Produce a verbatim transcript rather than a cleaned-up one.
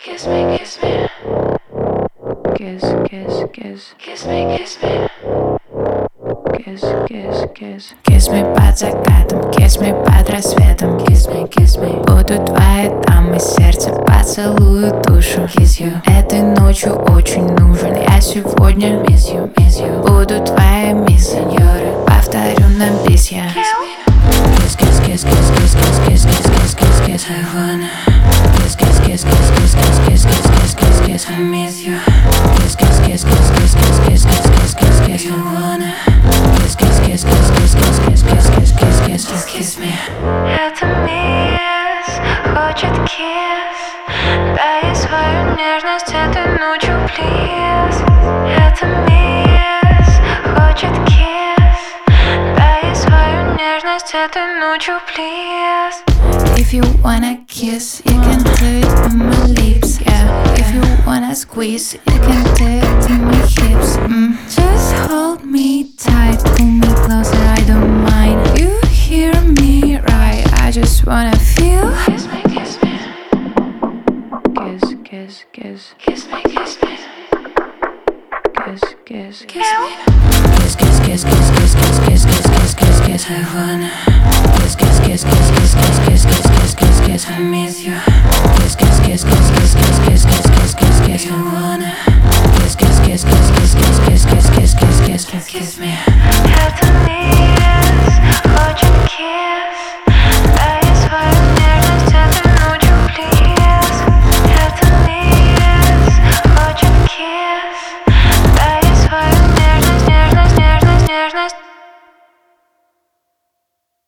Kiss me, kiss me. Kiss, kiss, kiss. Kiss me, kiss me. Kiss, kiss, kiss. Kiss me под закатом, kiss me под рассветом. Kiss me, kiss me. Буду твоей дамой, сердце поцелую душу. Kiss you. Этой ночью очень нужен я сегодня. Miss you, miss you. Буду твоей мисс, Сеньора. повторю на бис я. Kiss me. Kiss, kiss, kiss, kiss, kiss, kiss, kiss, kiss, kiss, kiss, kiss. I wanna. Kiss, kiss, kiss, kiss, kiss, kiss, kiss, kiss, kiss, kiss, kiss. I miss you. Kiss, kiss, kiss, kiss, kiss, kiss, kiss, kiss, kiss, kiss, kiss. You wanna. Kiss, kiss, kiss, kiss, kiss, kiss, kiss, kiss, kiss, kiss, kiss. Just kiss me. Это мисс хочет кисс. Дай свою нежность этой ночью, плиз. Это мисс хочет кисс. Дай свою нежность этой ночью, плиз. If you wanna kiss, you can do it on my lips, yeah. If you wanna squeeze, you can do it to my hips, mm. Just hold me tight, pull me closer, I don't mind. You hear me right, I just wanna feel. Kiss me, kiss me. Kiss, kiss, kiss. Kiss me, kiss me. Kiss, kiss, Kiss me. Kiss, kiss, kiss, kiss, kiss, kiss, kiss, kiss, kiss, kiss, kiss. I wanna. Kiss, kiss, kiss, kiss, kiss, kiss, kiss, kiss, kiss, kiss, kiss. I miss you.